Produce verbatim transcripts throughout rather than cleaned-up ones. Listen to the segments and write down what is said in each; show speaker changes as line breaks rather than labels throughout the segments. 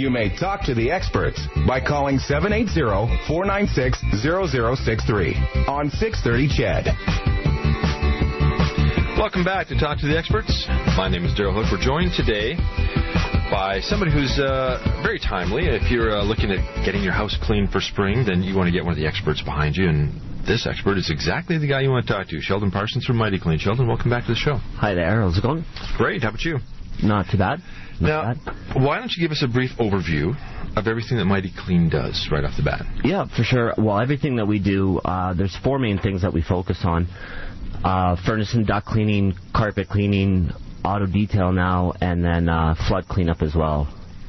You may talk to the experts by calling seven eight zero, four nine six, zero zero six three on six thirty C H E D.
Welcome back to Talk to the Experts. My name is Daryl Hook. We're joined today by somebody who's uh, very timely. If you're uh, looking at getting your house clean for spring, then you want to get one of the experts behind you, and this expert is exactly the guy you want to talk to. Sheldon Parsons from Mighty Clean. Sheldon, welcome back to the show.
Hi there. How's it going?
Great. How about you?
Not too bad. Not
now,
bad.
Why don't you give us a brief overview of everything that Mighty Clean does right off the bat?
Yeah, for sure. Well, everything that we do, uh, there's four main things that we focus on. Uh, furnace and duct cleaning, carpet cleaning, auto detail now, and then uh, flood cleanup as well.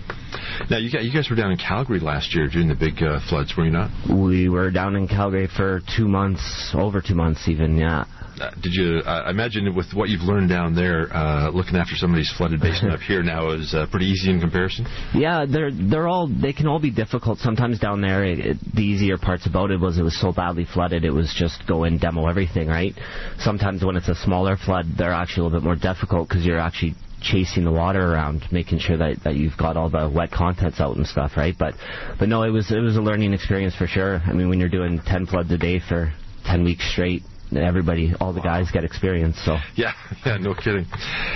Now, you guys, you guys were down in Calgary last year during the big uh, floods, were you not?
We were down in Calgary for two months, over two months even, yeah.
Uh, did you, uh, I imagine with what you've learned down there, uh, looking after somebody's flooded basement up here now is uh, pretty easy in comparison?
Yeah, they're they're all, they can all be difficult. Sometimes down there, it, it, the easier parts about it was it was so badly flooded, it was just go in, demo everything, right? Sometimes when it's a smaller flood, they're actually a little bit more difficult because you're actually chasing the water around, making sure that, that you've got all the wet contents out and stuff, right? But but no, it was it was a learning experience for sure. I mean, when you're doing ten floods a day for ten weeks straight, everybody, all the guys get experience. So
yeah, yeah, no kidding.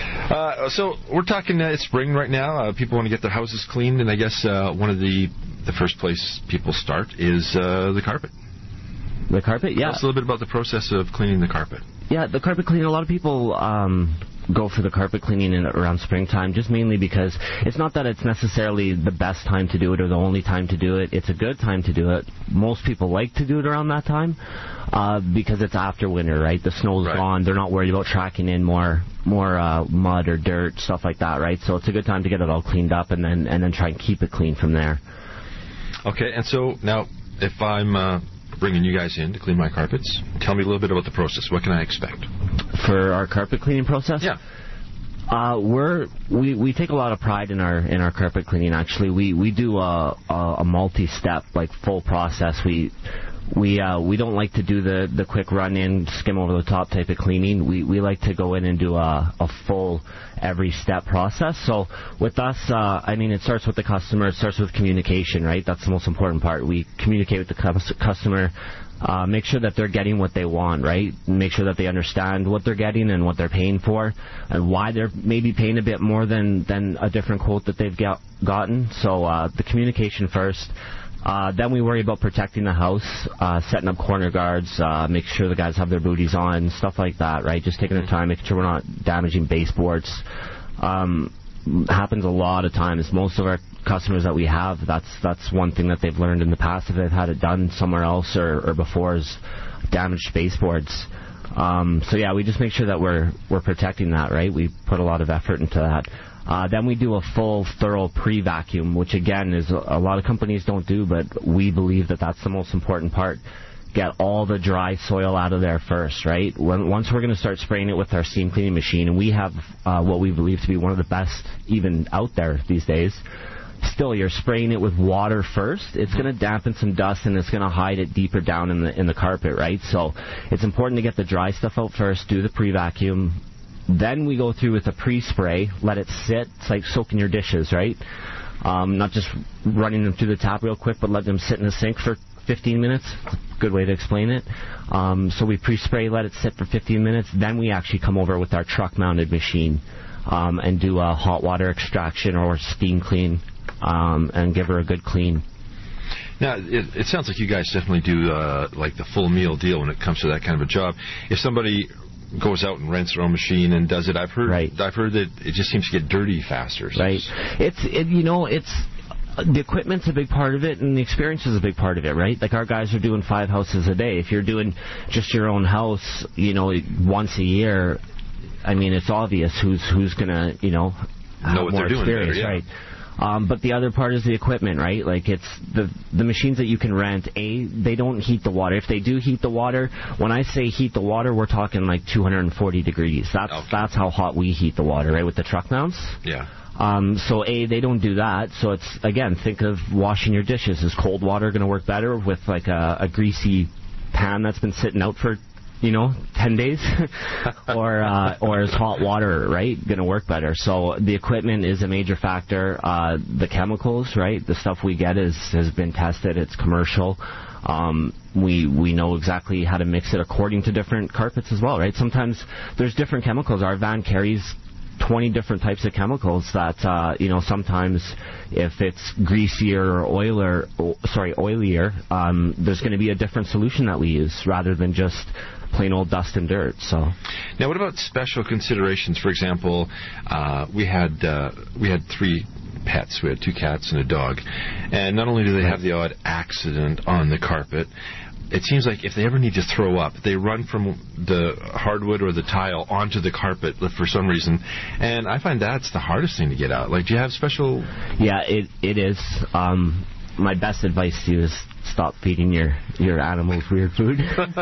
Uh, so we're talking uh, it's spring right now. Uh, people want to get their houses cleaned, and I guess uh, one of the the first place people start is uh, the carpet.
The carpet, yeah.
Tell us a little bit about the process of cleaning the carpet.
Yeah, the carpet cleaning. A lot of people um, go for the carpet cleaning in, around springtime, just mainly because it's not that it's necessarily the best time to do it or the only time to do it. It's a good time to do it. Most people like to do it around that time uh, because it's after winter, right? The snow's
right.
gone. They're not worried about tracking in more more uh, mud or dirt, stuff like that, right? So it's a good time to get it all cleaned up and then and then try and keep it clean from there.
Okay, and so now if I'm uh, bringing you guys in to clean my carpets, tell me a little bit about the process. What can I expect?
For our carpet cleaning process?
Yeah.
Uh, we're we, we take a lot of pride in our in our carpet cleaning. Actually, we we do a a, a multi-step, like full process. We we uh, we don't like to do the, the quick run in, skim over the top type of cleaning. We we like to go in and do a a full every step process. So with us, uh, I mean, it starts with the customer. It starts with communication, right? That's the most important part. We communicate with the cu- customer. Uh, make sure that they're getting what they want, right? Make sure that they understand what they're getting and what they're paying for and why they're maybe paying a bit more than, than a different quote that they've got, gotten. So uh, the communication first. Uh, then we worry about protecting the house, uh, setting up corner guards, uh, making sure the guys have their booties on, stuff like that, right? Just taking the time, making sure we're not damaging baseboards. Um, happens a lot of times. Most of our customers that we have, that's that's one thing that they've learned in the past if they've had it done somewhere else or, or before is damaged baseboards. Um, so yeah, we just make sure that we're we're protecting that, right? We put a lot of effort into that. Uh, then we do a full, thorough pre-vacuum, which again is a, a lot of companies don't do, but we believe that that's the most important part. Get all the dry soil out of there first, right? When, once we're going to start spraying it with our steam cleaning machine, and we have uh, what we believe to be one of the best even out there these days, still you're spraying it with water first. It's going to dampen some dust and it's going to hide it deeper down in the in the carpet, right? So it's important to get the dry stuff out first, do the pre-vacuum. Then we go through with a pre-spray, let it sit. It's like soaking your dishes, right? Um, not just running them through the tap real quick, but let them sit in the sink for fifteen minutes. Good way to explain it. Um, so we pre-spray, let it sit for fifteen minutes. Then we actually come over with our truck-mounted machine um, and do a hot water extraction or steam clean um, and give her a good clean.
Now, it, it sounds like you guys definitely do uh, like the full meal deal when it comes to that kind of a job. If somebody goes out and rents their own machine and does it, I've heard
right.
I've heard that it just seems to get dirty faster. So
right. It's it, you know it's. The equipment's a big part of it, and the experience is a big part of it, right? Like, our guys are doing five houses a day. If you're doing just your own house, you know, once a year, I mean, it's obvious who's who's going to, you know, have
know what
more
they're doing
experience,
better, yeah.
right? Um, but the other part is the equipment, right? Like, it's the the machines that you can rent, A, they don't heat the water. If they do heat the water, when I say heat the water, we're talking like two hundred forty degrees. That's
okay.
That's how hot we heat the water, right, with the truck mounts?
Yeah.
Um, so, A, they don't do that. So it's, again, think of washing your dishes. Is cold water going to work better with, like, a, a greasy pan that's been sitting out for you know, ten days, or uh, or is hot water, right, going to work better? So the equipment is a major factor. Uh, the chemicals, right, the stuff we get is has been tested. It's commercial. Um, we we know exactly how to mix it according to different carpets as well, right? Sometimes there's different chemicals. Our van carries twenty different types of chemicals that, uh, you know, sometimes if it's greasier or oiler, sorry, oilier, um, there's going to be a different solution that we use rather than just plain old dust and dirt. So
now, what about special considerations? For example, uh, we had uh, we had three pets. We had two cats and a dog, and not only do they have the odd accident on the carpet, it seems like if they ever need to throw up, they run from the hardwood or the tile onto the carpet for some reason, and I find that's the hardest thing to get out. Like, do you have special...
Yeah, it it is. Um, my best advice to you is stop feeding your, your animals weird food.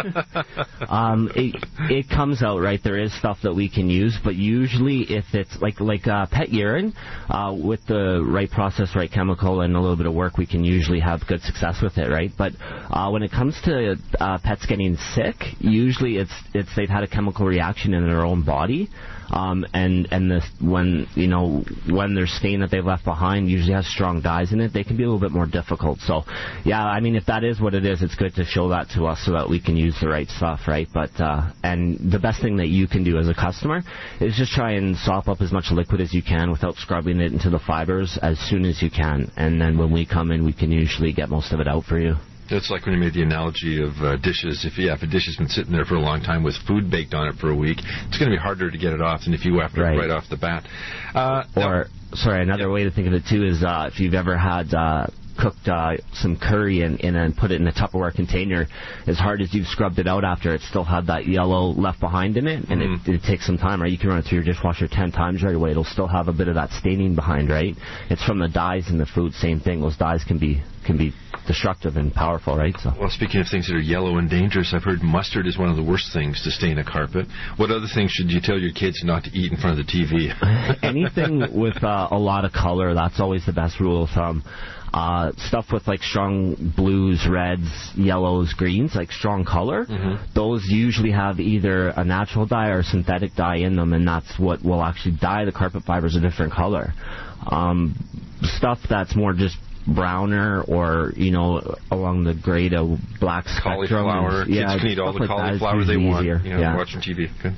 um, it it comes out, right? There is stuff that we can use, but usually if it's like like uh, pet urine, uh, with the right process, right chemical, and a little bit of work, we can usually have good success with it, right? But uh, when it comes to uh, pets getting sick, usually it's it's they've had a chemical reaction in their own body. Um, and and this, when you know when their stain that they've left behind usually has strong dyes in it, they can be a little bit more difficult. So, yeah, I mean, if that is what it is, it's good to show that to us so that we can use the right stuff, right? But uh, and the best thing that you can do as a customer is just try and sop up as much liquid as you can without scrubbing it into the fibers as soon as you can, and then when we come in, we can usually get most of it out for you.
It's like when you made the analogy of uh, dishes. If yeah, if a dish has been sitting there for a long time with food baked on it for a week, it's going to be harder to get it off than if you go after
right.
it right off the bat. Uh,
or, sorry, another yeah. way to think of it, too, is uh, if you've ever had... Uh, cooked uh, some curry and, and and put it in a Tupperware container, as hard as you've scrubbed it out after, it still had that yellow left behind in it, and mm-hmm. it, it takes some time, right? You can run it through your dishwasher ten times right away. It'll still have a bit of that staining behind, right? It's from the dyes in the food, same thing. Those dyes can be can be destructive and powerful, right? So.
Well, speaking of things that are yellow and dangerous, I've heard mustard is one of the worst things to stain a carpet. What other things should you tell your kids not to eat in front of the T V?
Anything with uh, a lot of color, that's always the best rule of thumb. Uh, stuff with like strong blues, reds, yellows, greens, like strong color, mm-hmm. those usually have either a natural dye or a synthetic dye in them, and that's what will actually dye the carpet fibers a different color. Um, stuff that's more just browner or, you know, along the gray to black spectrum.
Cauliflower. Kids
yeah,
can eat all the
like
cauliflower they want.
Easier.
You know,
yeah.
watching T V. Good.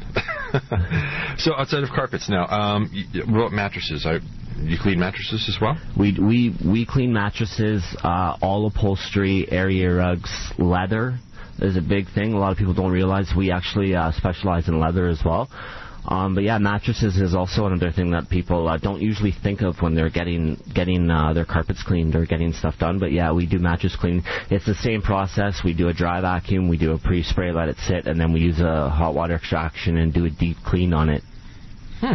So outside of carpets now, um, what about mattresses? I, you clean mattresses as well?
We we we clean mattresses, uh, all upholstery, area rugs, leather is a big thing. A lot of people don't realize we actually uh, specialize in leather as well. Um, but yeah, mattresses is also another thing that people uh, don't usually think of when they're getting getting uh, their carpets cleaned or getting stuff done. But yeah, we do mattress cleaning. It's the same process. We do a dry vacuum, we do a pre-spray, let it sit, and then we use a hot water extraction and do a deep clean on it.
Hmm.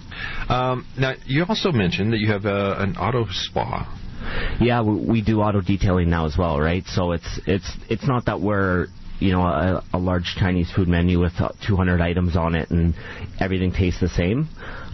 Um, now, you also mentioned that you have uh, an auto spa.
Yeah, we, we do auto detailing now as well, right? So it's it's it's not that we're you know, a, a large Chinese food menu with uh, two hundred items on it and everything tastes the same.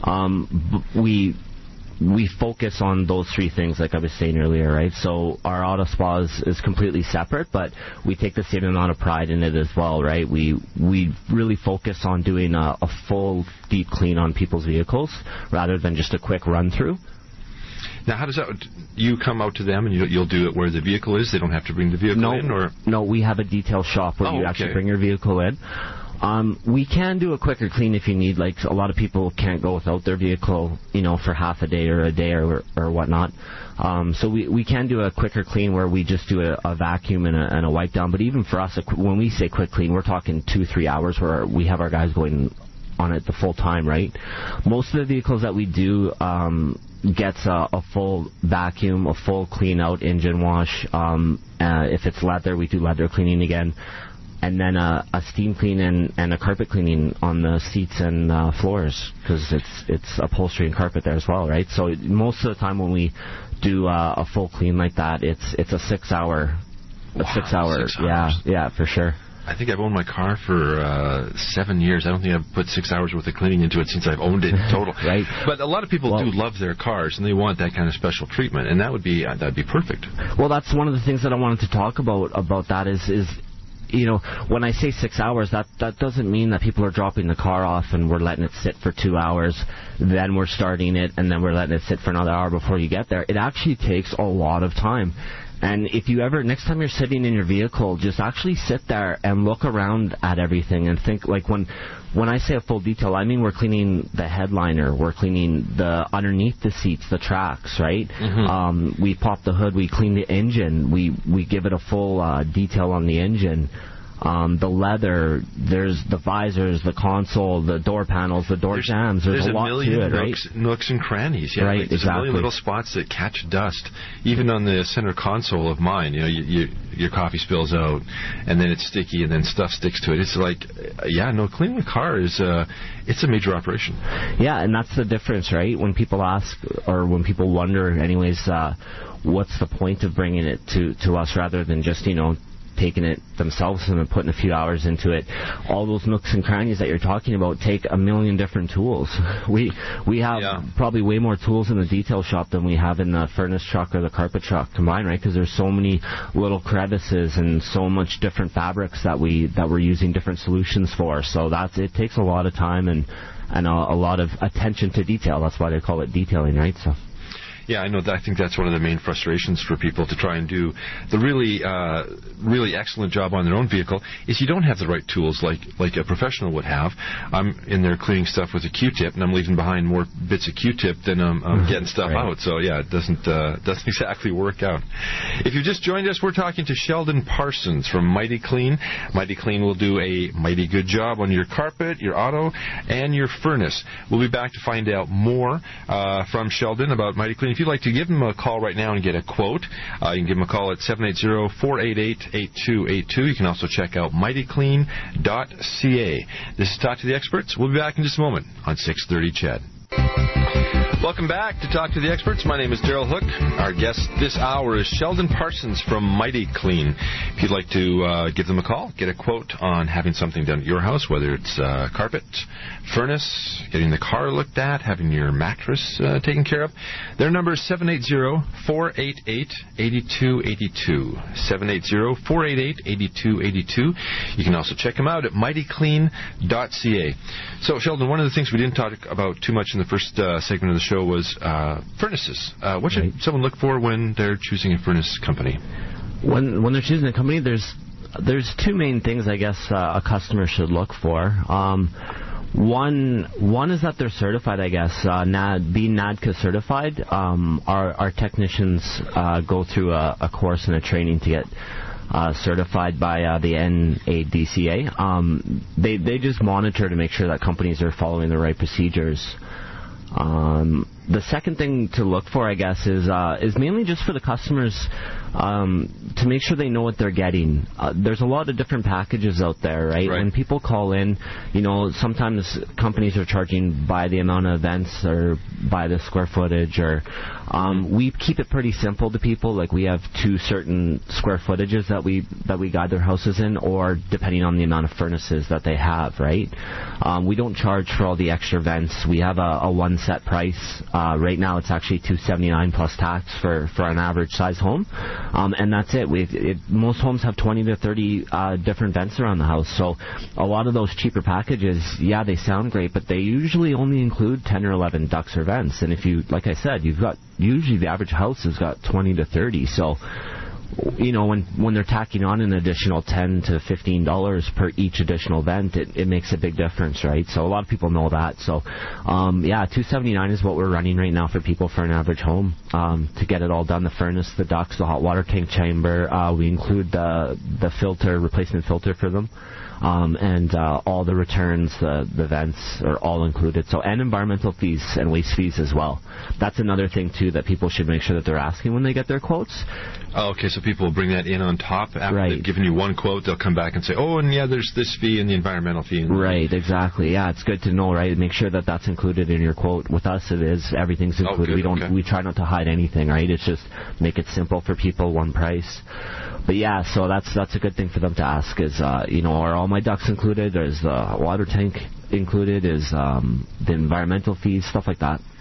Um, we we focus on those three things, like I was saying earlier, right? So our auto spa is, is completely separate, but we take the same amount of pride in it as well, right? We we really focus on doing a, a full deep clean on people's vehicles rather than just a quick run through.
Now, how does that? You come out to them and you, you'll do it where the vehicle is. They don't have to bring the vehicle
no,
in, or
no. We have a detail shop where
oh,
you
okay.
actually bring your vehicle in. Um, we can do a quicker clean if you need. Like a lot of people can't go without their vehicle, you know, for half a day or a day or or whatnot. Um, so we we can do a quicker clean where we just do a, a vacuum and a, and a wipe down. But even for us, when we say quick clean, we're talking two three hours where we have our guys going on it the full time, right? Most of the vehicles that we do um, gets a, a full vacuum, a full clean out, engine wash. Um, uh, if it's leather, we do leather cleaning again. And then a, a steam clean and, and a carpet cleaning on the seats and uh, floors because it's it's upholstery and carpet there as well, right? So most of the time when we do uh, a full clean like that, it's it's a six hour, a
wow,
six hour,
six
yeah,
hours.
yeah, for sure.
I think I've owned my car for uh, seven years. I don't think I've put six hours worth of cleaning into it since I've owned it in total.
Right.
But a lot of people well, do love their cars, and they want that kind of special treatment, and that would be uh, that'd be perfect.
Well, that's one of the things that I wanted to talk about about that is is. you know, when I say six hours, that, that doesn't mean that people are dropping the car off and we're letting it sit for two hours, then we're starting it, and then we're letting it sit for another hour before you get there. It actually takes a lot of time. And if you ever, next time you're sitting in your vehicle, just actually sit there and look around at everything and think, like when when I say a full detail, I mean we're cleaning the headliner, we're cleaning the underneath the seats, the tracks, right? Mm-hmm. Um, we pop the hood, we clean the engine, we, we give it a full uh, detail on the engine. Um, the leather, there's the visors, the console, the door panels, the door
there's,
jams. There's,
there's
a,
a
lot
million
to it,
nooks,
right?
nooks and crannies. Yeah,
right,
like there's
exactly.
a million little spots that catch dust. Even on the center console of mine, you know, you, you, your coffee spills out, and then it's sticky, and then stuff sticks to it. It's like, uh, yeah, no, cleaning a car is uh, it's a major operation.
Yeah, and that's the difference, right? When people ask, or when people wonder, anyways, uh, what's the point of bringing it to to us rather than just, you know, taking it themselves and putting a few hours into it. All those nooks and crannies that you're talking about take a million different tools. We we have yeah. probably way more tools in the detail shop than we have in the furnace truck or the carpet truck combined, right? Because there's so many little crevices and so much different fabrics that we that we're using different solutions for. So that's it takes a lot of time and and a, a lot of attention to detail. That's why they call it detailing, right? So.
Yeah, I know. That, I think that's one of the main frustrations for people to try and do the really, uh, really excellent job on their own vehicle is you don't have the right tools like like a professional would have. I'm in there cleaning stuff with a Q-tip, and I'm leaving behind more bits of Q-tip than I'm, I'm getting stuff right. out. So yeah, it doesn't uh, doesn't exactly work out. If you've just joined us, we're talking to Sheldon Parsons from Mighty Clean. Mighty Clean will do a mighty good job on your carpet, your auto, and your furnace. We'll be back to find out more uh, from Sheldon about Mighty Clean. If you'd like to give him a call right now and get a quote, uh, you can give him a call at seven eight zero, four eight eight, eight two eight two. You can also check out mighty clean dot c a. This is Talk to the Experts. We'll be back in just a moment on six thirty C H E D. Welcome back to Talk to the Experts. My name is Daryl Hook. Our guest this hour is Sheldon Parsons from Mighty Clean. If you'd like to uh, give them a call, get a quote on having something done at your house, whether it's uh, carpet, furnace, getting the car looked at, having your mattress uh, taken care of, their number is seven eight zero, four eight eight, eight two eight two. seven eight zero, four eight eight, eight two eight two. You can also check them out at mighty clean dot c a. So, Sheldon, one of the things we didn't talk about too much in the first uh, segment of the show was uh, furnaces. Uh, what should right. someone look for when they're choosing a furnace company?
When when they're choosing a company, there's there's two main things I guess uh, a customer should look for. Um, one one is that they're certified. I guess uh, N A D, being N A D C A certified. Um, our our technicians uh, go through a, a course and a training to get Uh, certified by uh, the N A D C A. Um, they they just monitor to make sure that companies are following the right procedures. Um, the second thing to look for, I guess, is uh, is mainly just for the customers um, to make sure they know what they're getting. Uh, there's a lot of different packages out there, right?
right?
When people call in, you know, sometimes companies are charging by the amount of events or by the square footage, or um, we keep it pretty simple to people. Like we have two certain square footages that we that we guide their houses in, or depending on the amount of furnaces that they have, right? Um, we don't charge for all the extra vents. We have a, a one set price. Uh, right now, it's actually two hundred seventy-nine dollars plus tax for, for an average size home, um, and that's it. We it, most homes have twenty to thirty uh, different vents around the house, so a lot of those cheaper packages, yeah, they sound great, but they usually only include ten or eleven ducts or vents. And if you, like I said, you've got usually the average house has got twenty to thirty, so. You know, when when they're tacking on an additional ten to fifteen dollars per each additional vent, it, it makes a big difference, right? So a lot of people know that. So, um, yeah, two seventy-nine is what we're running right now for people for an average home um, to get it all done. The furnace, the ducts, the hot water tank chamber. Uh, we include the the filter replacement filter for them. Um, and uh, all the returns, the, the vents are all included. So, and environmental fees and waste fees as well. That's another thing, too, that people should make sure that they're asking when they get their quotes.
Oh, okay, so people will bring that in on top. After
right.
they've given you one quote, they'll come back and say, oh, and yeah, there's this fee and the environmental fee.
Right, exactly. Yeah, it's good to know, right? Make sure that that's included in your quote. With us, it is. Everything's included.
Oh, good,
we don't.
okay.
We try not to hide anything, right? It's just make it simple for people, one price. But yeah, so that's that's a good thing for them to ask is, uh, you know, are all my ducts included? Is the water tank included? Is um, the environmental fees, stuff like that?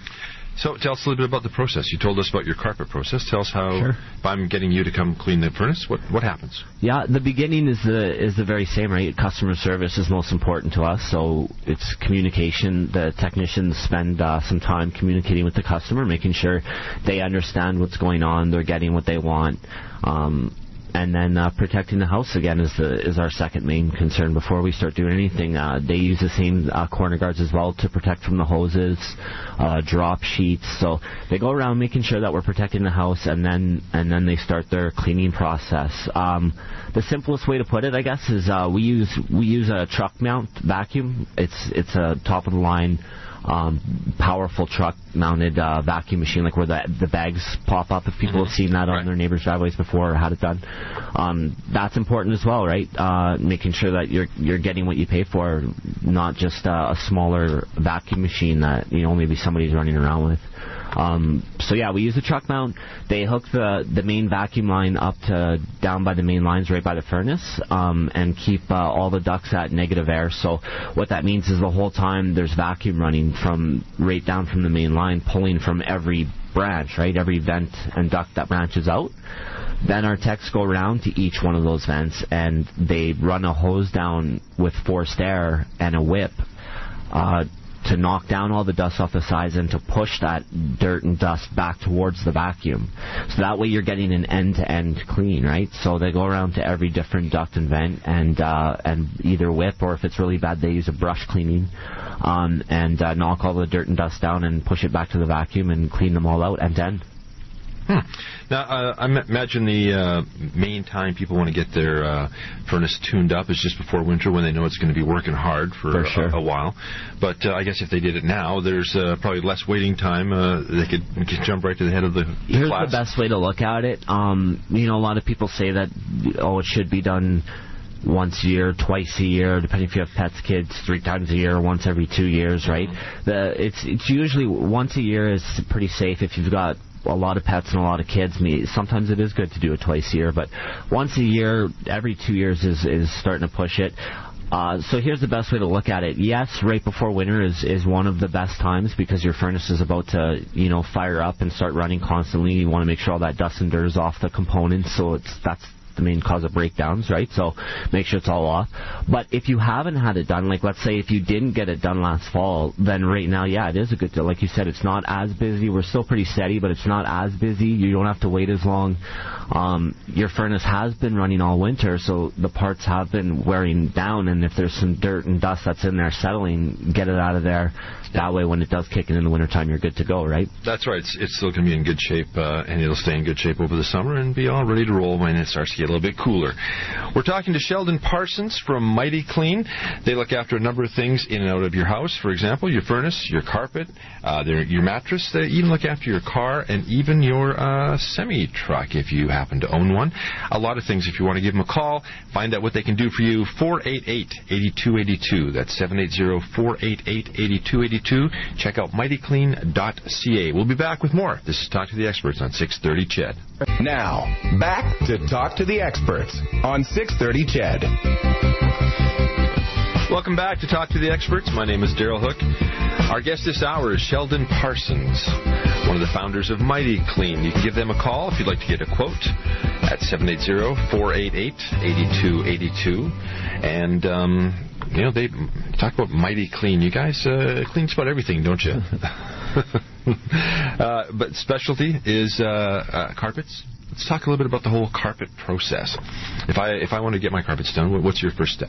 So tell us a little bit about the process. You told us about your carpet process. Tell us how,
Sure.
if I'm getting you to come clean the furnace, what what happens?
Yeah, the beginning is the is the very same, right? Customer service is most important to us, so it's communication. The technicians spend uh, some time communicating with the customer, making sure they understand what's going on, they're getting what they want. Um, And then uh, protecting the house again is the is our second main concern before we start doing anything. Uh, they use the same uh, corner guards as well to protect from the hoses, uh, drop sheets. So they go around making sure that we're protecting the house, and then and then they start their cleaning process. Um, the simplest way to put it, I guess, is uh, we use we use a truck mount vacuum. It's it's a top of the line. Um, powerful truck-mounted uh, vacuum machine, like where the the bags pop up. If people mm-hmm. have seen that on right. their neighbors' driveways before or had it done, um, that's important as well, right? Uh, making sure that you're you're getting what you pay for, not just uh, a smaller vacuum machine that you know maybe somebody's running around with. Um, so yeah, we use the truck mount. They hook the the main vacuum line up to down by the main lines, right by the furnace, um, and keep uh, all the ducts at negative air. So what that means is the whole time there's vacuum running from right down from the main line, pulling from every branch, right, every vent and duct that branches out. Then our techs go around to each one of those vents and they run a hose down with forced air and a whip. Uh, to knock down all the dust off the sides and to push that dirt and dust back towards the vacuum. So that way you're getting an end-to-end clean, right? So they go around to every different duct and vent and uh, and either whip, or if it's really bad, they use a brush cleaning um, and uh, knock all the dirt and dust down and push it back to the vacuum and clean them all out end-to-end.
Hmm. Now, uh, I imagine the uh, main time people want to get their uh, furnace tuned up is just before winter, when they know it's going to be working hard for,
for sure.
a, a while. But uh, I guess if they did it now, there's uh, probably less waiting time. Uh, they could, could jump right to the head of the, the
Here's
class.
the best way to look at it. Um, you know, a lot of people say that, oh, it should be done once a year, twice a year, depending if you have pets, kids, three times a year, once every two years, right? The it's it's usually once a year is pretty safe if you've got a lot of pets and a lot of kids. Me, sometimes it is good to do it twice a year, but once a year, every two years is is starting to push it. Uh, so here's the best way to look at it. Yes, right before winter is, is one of the best times because your furnace is about to, you know, fire up and start running constantly. You want to make sure all that dust and dirt is off the components, so it's that's the main cause of breakdowns, right? So make sure it's all off. But if you haven't had it done, like let's say if you didn't get it done last fall, then right now, yeah, it is a good deal. Like you said, it's not as busy. We're still pretty steady, but it's not as busy. You don't have to wait as long. Um, your furnace has been running all winter, so the parts have been wearing down, and if there's some dirt and dust that's in there settling, get it out of there. That way, when it does kick in in the wintertime, you're good to go, right?
That's right. It's, it's still going to be in good shape, uh, and it'll stay in good shape over the summer and be all ready to roll when it starts to get a little bit cooler. We're talking to Sheldon Parsons from Mighty Clean. They look after a number of things in and out of your house. For example, your furnace, your carpet, uh, their, your mattress. They even look after your car and even your uh, semi-truck if you happen to own one. A lot of things if you want to give them a call. Find out what they can do for you. four eight eight, eight two eight two. That's seven eight zero, four eight eight, eight two eight two. Check out mighty clean dot c a. We'll be back with more. This is Talk to the Experts on six thirty C H E D.
Now, back to Talk to the Experts on six thirty C H E D.
Welcome back to Talk to the Experts. My name is Daryl Hook. Our guest this hour is Sheldon Parsons, one of the founders of Mighty Clean. You can give them a call if you'd like to get a quote at seven eight zero, four eight eight, eight two eight two. And, um, you know, they talk about Mighty Clean. You guys uh, clean just about everything, don't you? uh, but specialty is uh, uh, carpets. Let's talk a little bit about the whole carpet process. If I if I want to get my carpets done, what's your first step?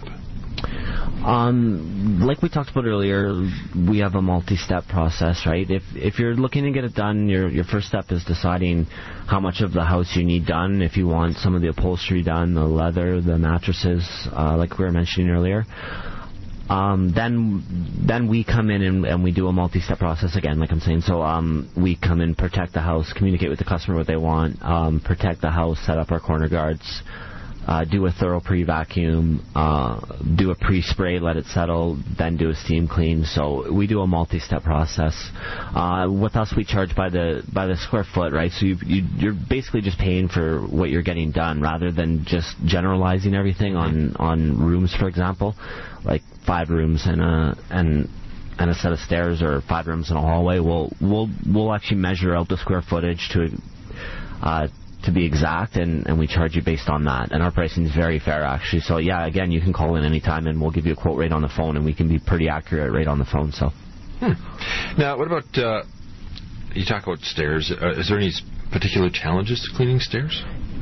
Um, like we talked about earlier, we have a multi-step process, right? If if you're looking to get it done, your your first step is deciding how much of the house you need done. If you want some of the upholstery done, the leather, the mattresses, uh, like we were mentioning earlier. Um, then then we come in and, and we do a multi-step process again, like I'm saying. So um, we come in, protect the house, communicate with the customer what they want, um, protect the house, set up our corner guards, uh, do a thorough pre-vacuum, uh, do a pre-spray, let it settle, then do a steam clean. So we do a multi-step process. Uh, with us, we charge by the by the square foot, right? So you, you, you're basically just paying for what you're getting done, rather than just generalizing everything on, on rooms, for example. Like five rooms and a and and a set of stairs or five rooms in a hallway, we'll we'll we'll actually measure out the square footage to uh, to be exact, and, and we charge you based on that. And our pricing is very fair, actually. So yeah, again, you can call in anytime, and we'll give you a quote right on the phone, and we can be pretty accurate right on the phone. So.
Hmm. Now, what about uh, you talk about stairs? Uh, is there any particular challenges to cleaning stairs?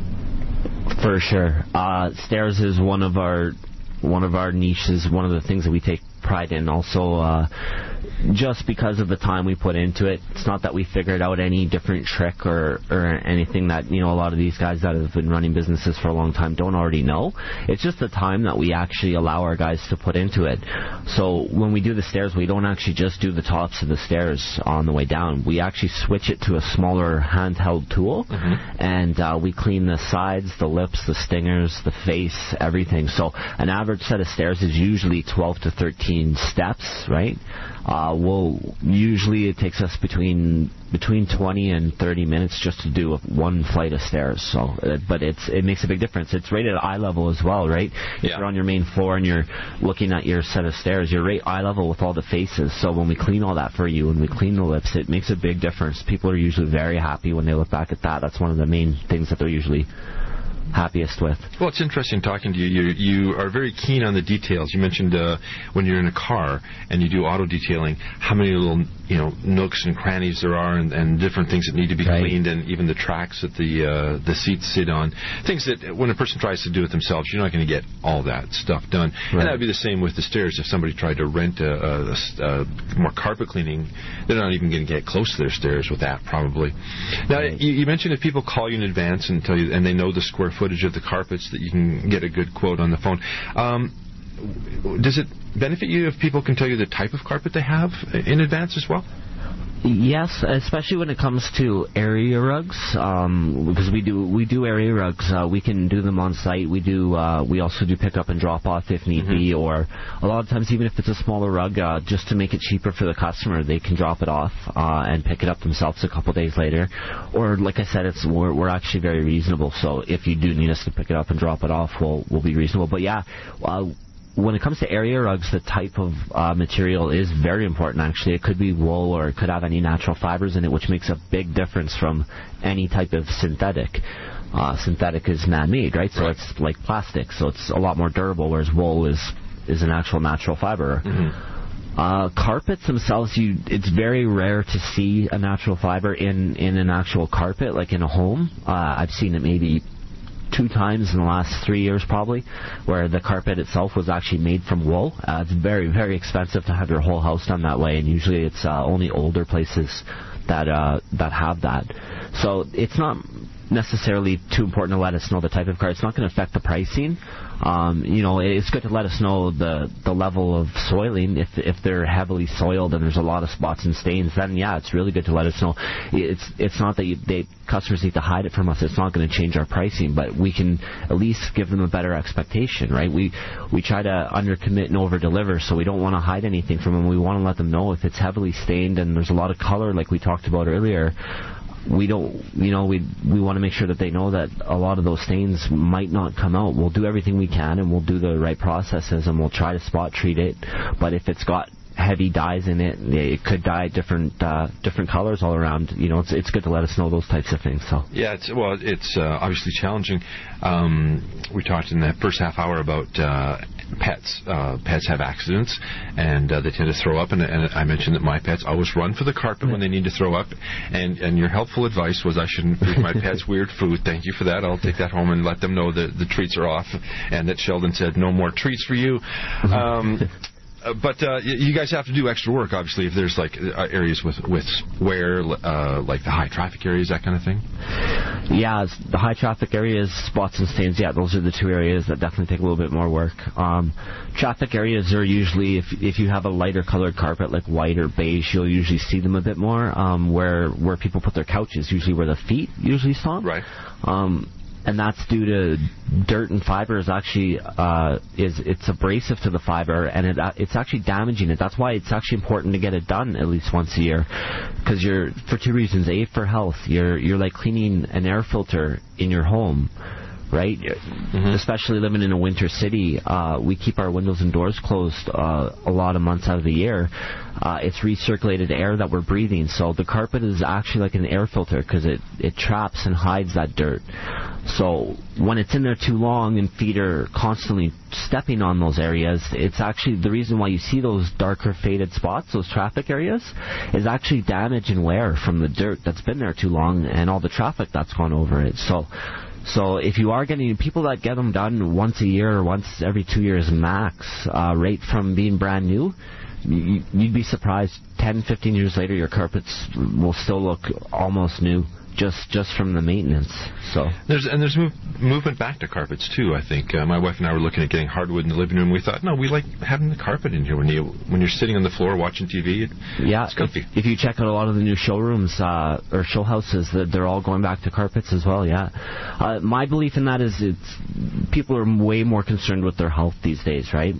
For sure, uh, stairs is one of our one of our niches. One of the things that we take pride in. Also, uh, just because of the time we put into it, it's not that we figured out any different trick or, or anything that, you know, a lot of these guys that have been running businesses for a long time don't already know. It's just the time that we actually allow our guys to put into it. So when we do the stairs, we don't actually just do the tops of the stairs on the way down. We actually switch it to a smaller handheld tool, mm-hmm. and uh, we clean the sides, the lips, the stingers, the face, everything. So an average set of stairs is usually twelve to thirteen steps, right? Uh, we'll usually it takes us between between twenty and thirty minutes just to do one flight of stairs. So, uh, but it's it makes a big difference. It's rated at eye level as well, right? If
yeah.
you're on your main floor and you're looking at your set of stairs, you're right eye level with all the faces. So when we clean all that for you and we clean the lips, it makes a big difference. People are usually very happy when they look back at that. That's one of the main things that they're usually happiest with.
Well, it's interesting talking to you. You, you are very keen on the details. You mentioned uh, when you're in a car and you do auto detailing, how many little, you know, nooks and crannies there are, and, and different things that need to be
right.
cleaned, and even the tracks that the uh, the seats sit on. Things that when a person tries to do it themselves, you're not going to get all that stuff done. Right. And that would be the same with the stairs. If somebody tried to rent a, a, a, a more carpet cleaning, they're not even going to get close to their stairs with that, probably. Now, right. you, you mentioned if people call you in advance and tell you, and they know the square footage of the carpets, that you can get a good quote on the phone. Um, does it benefit you if people can tell you the type of carpet they have in advance as well?
Yes, especially when it comes to area rugs, um, because we do we do area rugs. Uh, we can do them on site. We do. Uh, we also do pick up and drop off if need mm-hmm. be, or a lot of times even if it's a smaller rug, uh, just to make it cheaper for the customer, they can drop it off uh, and pick it up themselves a couple days later. Or like I said, it's we're, we're actually very reasonable. So if you do need us to pick it up and drop it off, we'll we'll be reasonable. But yeah. Uh, When it comes to area rugs, the type of uh, material is very important, actually. It could be wool or it could have any natural fibers in it, which makes a big difference from any type of synthetic. Uh, synthetic is man-made, right? So right. it's like plastic, so it's a lot more durable, whereas wool is, is an actual natural fiber. Mm-hmm. Uh, carpets themselves, you it's very rare to see a natural fiber in, in an actual carpet, like in a home. Uh, I've seen it maybe two times in the last three years probably, where the carpet itself was actually made from wool. Uh, it's very, very expensive to have your whole house done that way, and usually it's uh, only older places that uh, that have that. So it's not necessarily too important to let us know the type of carpet. It's not going to affect the pricing. Um, you know, it's good to let us know the the level of soiling. If if they're heavily soiled and there's a lot of spots and stains, then yeah, it's really good to let us know. It's it's not that you, they customers need to hide it from us. It's not going to change our pricing, but we can at least give them a better expectation, right? We we try to undercommit and overdeliver, so we don't want to hide anything from them. We want to let them know if it's heavily stained and there's a lot of color, like we talked about earlier. We don't, you know, we we want to make sure that they know that a lot of those stains might not come out. We'll do everything we can, and we'll do the right processes, and we'll try to spot treat it. But if it's got heavy dyes in it, it could dye different uh, different colors all around. You know, it's it's good to let us know those types of things. So
yeah, it's well, it's uh, obviously challenging. Um, we talked in the first half hour about uh, pets. Uh, pets have accidents, and uh, they tend to throw up. And, and I mentioned that my pets always run for the carpet when they need to throw up. And and your helpful advice was I shouldn't feed my pets weird food. Thank you for that. I'll take that home and let them know that the treats are off, and that Sheldon said no more treats for you. Um, Uh, but uh, you guys have to do extra work, obviously, if there's like uh, areas with with wear, uh, like the high traffic areas, that kind of thing.
Yeah, the high traffic areas, spots and stains. Yeah, those are the two areas that definitely take a little bit more work. Um, traffic areas are usually, if if you have a lighter colored carpet like white or beige, you'll usually see them a bit more. Um, where where people put their couches, usually where the feet usually stop.
Right.
Um, And that's due to dirt and fiber is actually uh, is it's abrasive to the fiber, and it uh, it's actually damaging it. That's why it's actually important to get it done at least once a year, because you're for two reasons. A, for health. You're you're like cleaning an air filter in your home, right? Mm-hmm. Especially living in a winter city, uh, we keep our windows and doors closed uh, a lot of months out of the year. Uh, it's recirculated air that we're breathing, so the carpet is actually like an air filter because it, it traps and hides that dirt. So when it's in there too long and feet are constantly stepping on those areas, it's actually the reason why you see those darker faded spots, those traffic areas, is actually damage and wear from the dirt that's been there too long and all the traffic that's gone over it. So So if you are getting people that get them done once a year or once every two years max, uh, right from being brand new, you, you'd be surprised ten, fifteen years later your carpets will still look almost new. Just just from the maintenance. So
there's and there's move, movement back to carpets too. I think uh, my wife and I were looking at getting hardwood in the living room. We thought, no, we like having the carpet in here when you when you're sitting on the floor watching T V. It,
yeah,
it's comfy.
If, if you check out a lot of the new showrooms uh, or show houses, that they're all going back to carpets as well. Yeah, uh, my belief in that is it's people are way more concerned with their health these days, right?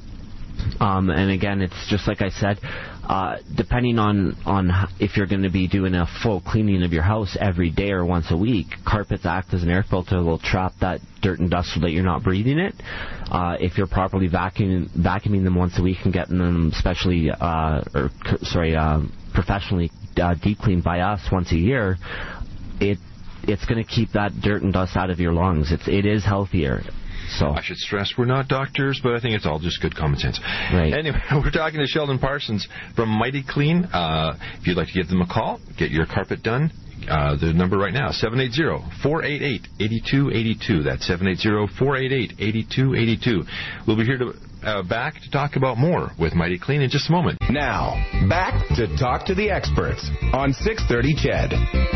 Um, and again, it's just like I said, uh, depending on, on if you're going to be doing a full cleaning of your house every day or once a week, carpets act as an air filter. They'll trap that dirt and dust so that you're not breathing it. Uh, if you're properly vacuuming, vacuuming them once a week and getting them specially, uh, or sorry, uh, professionally uh, deep cleaned by us once a year, it it's going to keep that dirt and dust out of your lungs. It's it is healthier. So
I should stress we're not doctors, but I think it's all just good common sense.
Right.
Anyway, we're talking to Sheldon Parsons from Mighty Clean. Uh, if you'd like to give them a call, get your carpet done, uh, the number right now, seven eight zero, four eight eight, eight two eight two. That's seven eight zero, four eight eight, eight two eight two. We'll be here to uh, back to talk about more with Mighty Clean in just a moment.
Now, back to Talk to the Experts on six thirty C H E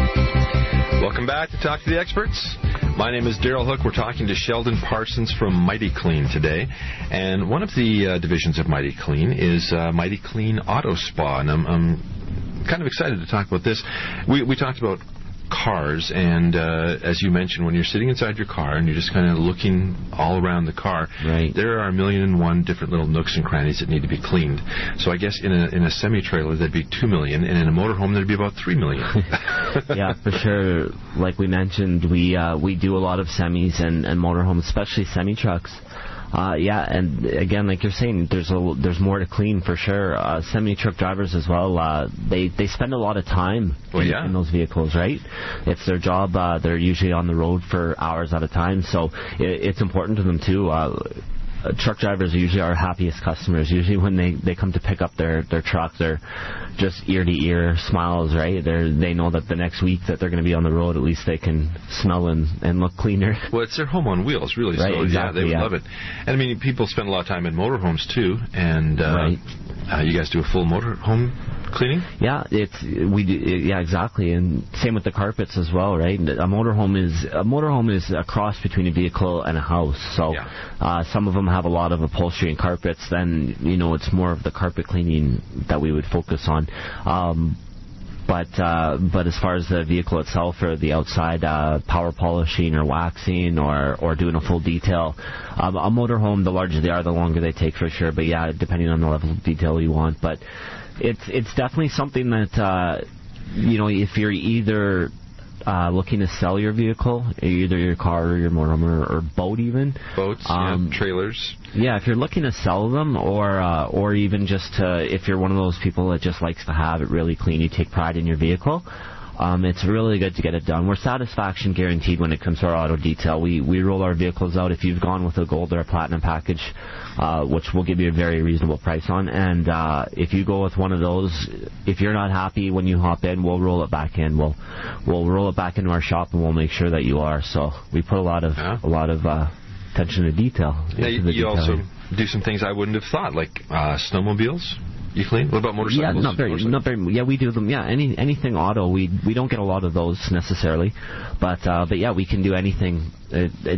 D.
Welcome back to Talk to the Experts. My name is Daryl Hook. We're talking to Sheldon Parsons from Mighty Clean today. And one of the uh, divisions of Mighty Clean is uh, Mighty Clean Auto Spa. And I'm, I'm kind of excited to talk about this. We, we talked about cars, and uh, as you mentioned, when you're sitting inside your car and you're just kind of looking all around the car,
right,
there are a million and one different little nooks and crannies that need to be cleaned. So I guess in a in a semi-trailer there'd be two million, and in a motorhome there'd be about three million.
Yeah, for sure. Like we mentioned, we uh, we do a lot of semis and, and motorhomes, especially semi-trucks. Uh, yeah, and again, like you're saying, there's a, there's more to clean for sure. Uh, semi-truck drivers as well, uh, they, they spend a lot of time
well,
in,
yeah.
in those vehicles, right? It's their job. Uh, they're usually on the road for hours at a time, so it, it's important to them too. Uh, Uh, truck drivers are usually our happiest customers. Usually when they, they come to pick up their, their truck, they're just ear-to-ear smiles, right? They're, they know that the next week that they're going to be on the road, at least they can smell and, and look cleaner.
Well, it's their home on wheels, really.
Right,
so,
exactly,
yeah, they would
yeah.
love it. And, I mean, people spend a lot of time in motorhomes, too. And uh,
right.
uh, you guys do a full motorhome cleaning?
Yeah, it's we do, yeah, exactly, and same with the carpets as well, right? A motorhome is a motorhome is a cross between a vehicle and a house. So
yeah.
uh, some of them have a lot of upholstery and carpets. Then you know it's more of the carpet cleaning that we would focus on. Um, But uh, but as far as the vehicle itself or the outside uh, power polishing or waxing or, or doing a full detail, um, a motorhome, the larger they are, the longer they take for sure. But yeah, depending on the level of detail you want. But it's it's definitely something that uh, you know if you're either uh, looking to sell your vehicle, either your car or your motorhome or, or boat even.
Boats,
um,
yeah, trailers.
Yeah, if you're looking to sell them, or uh, or even just to, if you're one of those people that just likes to have it really clean, you take pride in your vehicle, um, it's really good to get it done. We're satisfaction guaranteed when it comes to our auto detail. We we roll our vehicles out if you've gone with a gold or a platinum package, uh, which we'll give you a very reasonable price on. And uh, if you go with one of those, if you're not happy when you hop in, we'll roll it back in. We'll we'll roll it back into our shop, and we'll make sure that you are. So we put a lot of
yeah.
a lot of uh, attention to detail.
Now, you you
detailing.
also do some things I wouldn't have thought, like uh, snowmobiles. You clean? What about motorcycles?
Yeah, not very, not very. Yeah, we do them. Yeah, any anything auto. We we don't get a lot of those necessarily, but uh, but yeah, we can do anything. It, it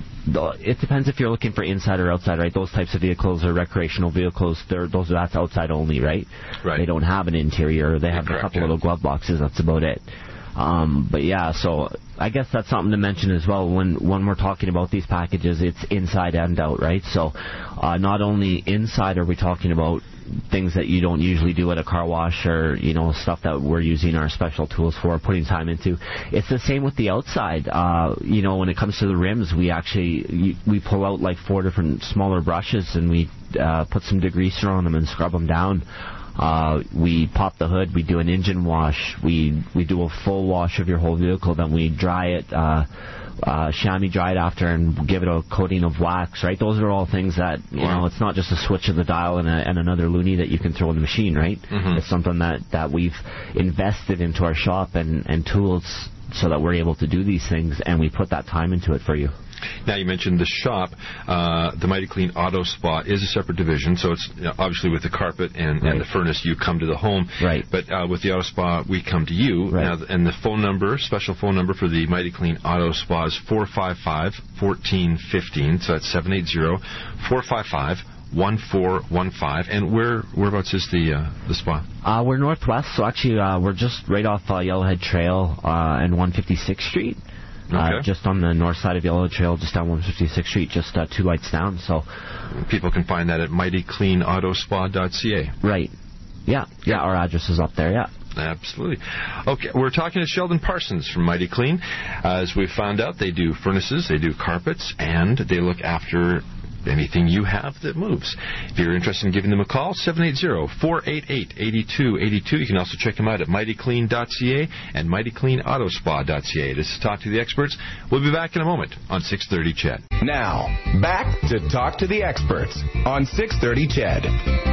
it depends if you're looking for inside or outside, right? Those types of vehicles are recreational vehicles. They're those that's outside only, right?
Right.
They don't have an interior. They have
Correct,
a couple
yeah.
little glove boxes. That's about it. Um, but yeah, so I guess that's something to mention as well. When when we're talking about these packages, it's inside and out, right? So uh, not only inside are we talking about things that you don't usually do at a car wash, or you know, stuff that we're using our special tools for, putting time into. It's the same with the outside. Uh, you know, when it comes to the rims, we actually we pull out like four different smaller brushes, and we uh, put some degreaser on them and scrub them down. Uh, we pop the hood, we do an engine wash, we we do a full wash of your whole vehicle, then we dry it, uh, uh, chamois dry it after, and give it a coating of wax, right? Those are all things that, you wow. know, it's not just a switch of the dial and, a, and another loonie that you can throw in the machine, right? Mm-hmm. It's something that, that we've invested into our shop and, and tools so that we're able to do these things, and we put that time into it for you.
Now, you mentioned the shop. Uh, the Mighty Clean Auto Spa is a separate division, so it's, you know, obviously with the carpet and, right. and the furnace, you come to the home.
Right.
But uh, with the Auto Spa, we come to you.
Right.
Now, and the phone number, special phone number for the Mighty Clean Auto Spa is four five five, one four one five. So that's seven eight zero, four five five, one four one five. And where whereabouts is the uh, the spa?
Uh, we're northwest, so actually uh, we're just right off uh, Yellowhead Trail uh, and one fifty-sixth Street. Uh,
okay.
Just on the north side of Yellowhead Trail, just down one fifty-sixth Street, just uh, two lights down. So
people can find that at mighty clean auto spa dot c a.
Right. Yeah. Yeah, our address is up there, yeah.
Absolutely. Okay, we're talking to Sheldon Parsons from Mighty Clean. Uh, as we found out, they do furnaces, they do carpets, and they look after anything you have that moves. If you're interested in giving them a call, seven eight zero, four eight eight, eight two eight two. You can also check them out at mighty clean dot c a and mighty clean auto spa dot c a. This is Talk to the Experts. We'll be back in a moment on six thirty C H E D.
Now, back to Talk to the Experts on six thirty C H E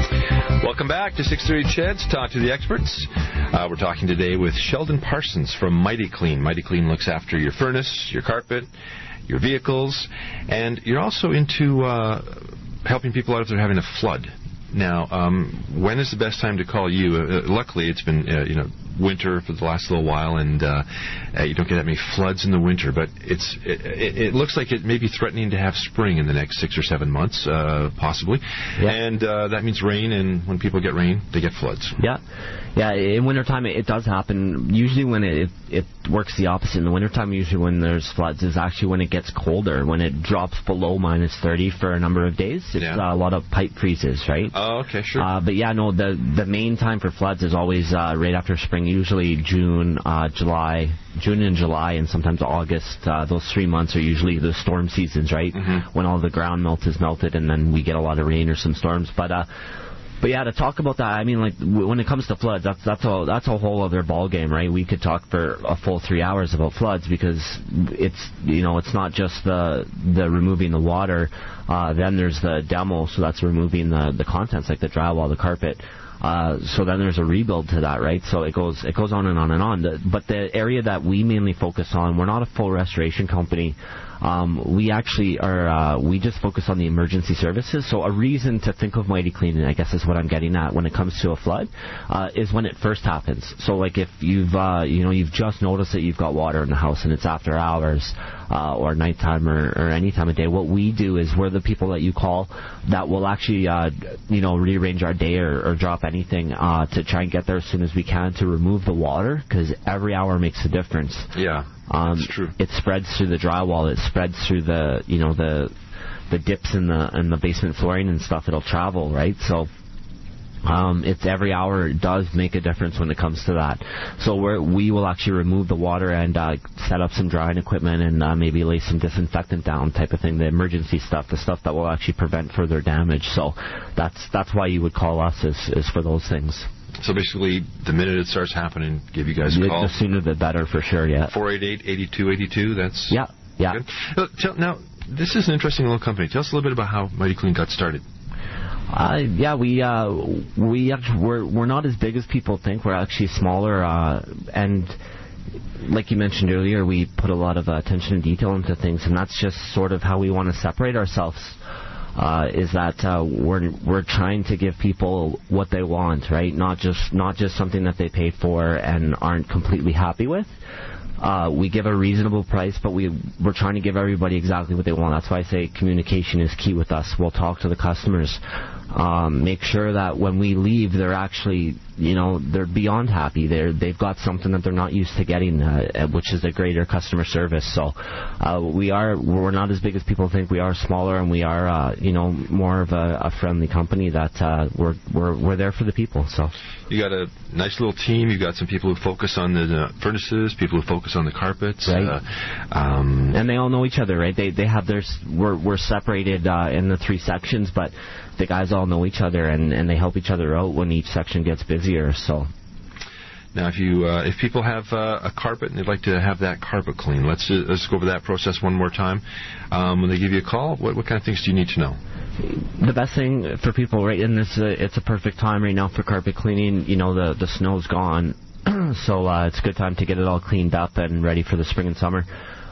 D.
Welcome back to six thirty C H E D's Talk to the Experts. Uh, we're talking today with Sheldon Parsons from Mighty Clean. Mighty Clean looks after your furnace, your carpet, your vehicles, and you're also into uh, helping people out if they're having a flood. Now, um, when is the best time to call you? Uh, luckily, it's been uh, you know winter for the last little while, and uh, uh, you don't get that many floods in the winter. But it's it, it, it looks like it may be threatening to have spring in the next six or seven months, uh, possibly. Yeah. And uh, that means rain, and when people get rain, they get floods.
Yeah. Yeah, in wintertime it, it does happen. Usually when it, it it works the opposite. In the wintertime, usually when there's floods is actually when it gets colder, when it drops below minus thirty for a number of days. It's yeah. uh, a lot of pipe freezes, right?
Oh, okay, sure.
Uh, but yeah, no, the the main time for floods is always uh, right after spring, usually June, uh, July, June and July, and sometimes August. Uh, those three months are usually the storm seasons, right? Mm-hmm. When all the ground melt is melted, and then we get a lot of rain or some storms. But uh, But yeah, to talk about that, I mean, like w- when it comes to floods, that's that's a that's a whole other ball game, right? We could talk for a full three hours about floods because it's you know it's not just the the removing the water, uh, then there's the demo, so that's removing the the contents like the drywall, the carpet. Uh, so then there's a rebuild to that, right? So it goes it goes on and on and on. The, but the area that we mainly focus on, we're not a full restoration company. Um, we actually are, uh, we just focus on the emergency services. So a reason to think of Mighty Clean, and I guess is what I'm getting at when it comes to a flood, uh, is when it first happens. So like if you've, uh, you know, you've just noticed that you've got water in the house and it's after hours, uh, or nighttime or, or any time of day, what we do is we're the people that you call that will actually, uh, you know, rearrange our day or, or drop anything, uh, to try and get there as soon as we can to remove the water, because every hour makes a difference.
Yeah.
Um,
That's true.
It spreads through the drywall. It spreads through the, you know, the the dips in the in the basement flooring and stuff. It'll travel, right? So um, it's every hour. It does make a difference when it comes to that. So we're, we will actually remove the water and uh, set up some drying equipment and uh, maybe lay some disinfectant down, type of thing. The emergency stuff, the stuff that will actually prevent further damage. So that's that's why you would call us is is for those things.
So basically, the minute it starts happening, give you guys a call.
The sooner the better, for sure, yeah.
four eight eight, eight two eight two, that's
yeah, yeah.
Good. Now, tell, now, this is an interesting little company. Tell us a little bit about how Mighty Clean got started.
Uh, yeah, we uh, we actually, we're we're not as big as people think. We're actually smaller, uh, and like you mentioned earlier, we put a lot of uh, attention and detail into things, and that's just sort of how we want to separate ourselves. Uh, is that uh, we're we're trying to give people what they want, right? Not just not just something that they pay for and aren't completely happy with. Uh, we give a reasonable price, but we we're trying to give everybody exactly what they want. That's why I say communication is key with us. We'll talk to the customers. Um, make sure that when we leave, they're actually, you know, they're beyond happy. They're, they've got something that they're not used to getting, uh, which is a greater customer service. So uh, we are, we're not as big as people think. We are smaller, and we are, uh, you know, more of a, a friendly company that uh, we're, we're we're there for the people. So
you got a nice little team. You've got some people who focus on the uh, furnaces, people who focus on the carpets,
right?
Uh, um,
and they all know each other, right? They they have their, we're we're separated uh, in the three sections, but the guys all know each other, and, and they help each other out when each section gets busier. So
now, if you uh, if people have uh, a carpet and they'd like to have that carpet clean, let's uh, let's go over that process one more time. Um, when they give you a call, what what kind of things do you need to know?
The best thing for people, right, and this uh, it's a perfect time right now for carpet cleaning. You know, the the snow's gone, so uh, it's a good time to get it all cleaned up and ready for the spring and summer.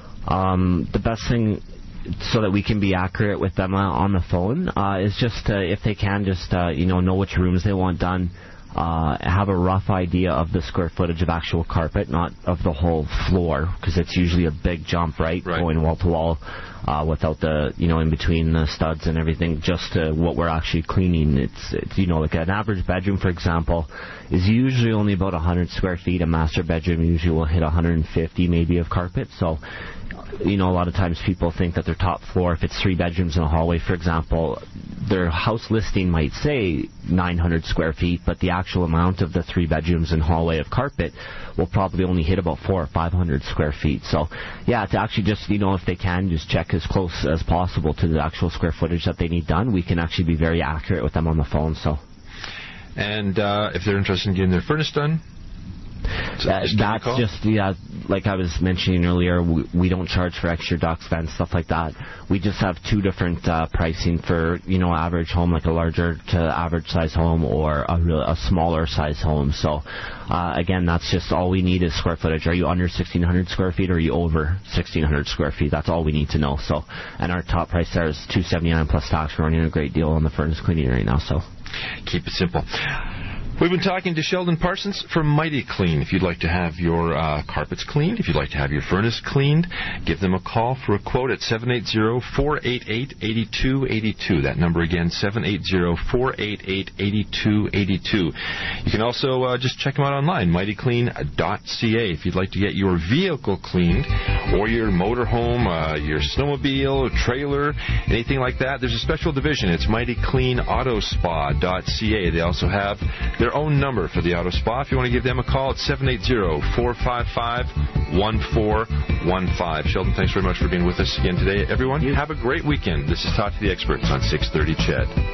Um, the best thing, so that we can be accurate with them uh, on the phone, uh, is just uh, if they can just uh, you know know which rooms they want done. Uh, have a rough idea of the square footage of actual carpet, not of the whole floor, because it's usually a big jump, right,
right.
going wall to wall, uh, without the, you know, in between the studs and everything, just to what we're actually cleaning. It's, it's, you know, like an average bedroom, for example, is usually only about one hundred square feet. A master bedroom usually will hit one hundred fifty maybe of carpet. So, you know, a lot of times people think that their top floor, if it's three bedrooms and a hallway, for example, their house listing might say nine hundred square feet, but the actual amount of the three bedrooms and hallway of carpet will probably only hit about four or five hundred square feet. So, yeah, to actually just, you know, if they can, just check as close as possible to the actual square footage that they need done. We can actually be very accurate with them on the phone. So,
and uh, if they're interested in getting their furnace done,
Uh, that's just, yeah, like I was mentioning earlier, we, we don't charge for extra ducts, vents, stuff like that. We just have two different uh, pricing for, you know, average home, like a larger to average size home, or a, real, a smaller size home. So, uh, again, that's just all we need is square footage. Are you under sixteen hundred square feet, or are you over sixteen hundred square feet? That's all we need to know. So, and our top price there is two hundred seventy-nine dollars plus tax. We're running a great deal on the furnace cleaning right now. So,
keep it simple. We've been talking to Sheldon Parsons from Mighty Clean. If you'd like to have your uh, carpets cleaned, if you'd like to have your furnace cleaned, give them a call for a quote at seven eight zero, four eight eight, eight two eight two. That number again, seven eight zero, four eight eight, eight two eight two. You can also uh, just check them out online, mighty clean dot c a. If you'd like to get your vehicle cleaned, or your motorhome, uh, your snowmobile, trailer, anything like that, there's a special division. It's mighty clean auto spa dot c a. They also have their own number for the auto spa. If you want to give them a call, it's seven eight zero, four five five, one four one five. Sheldon, thanks very much for being with us again today. Everyone, have a great weekend. This is Talk to the Experts on six thirty C H E D.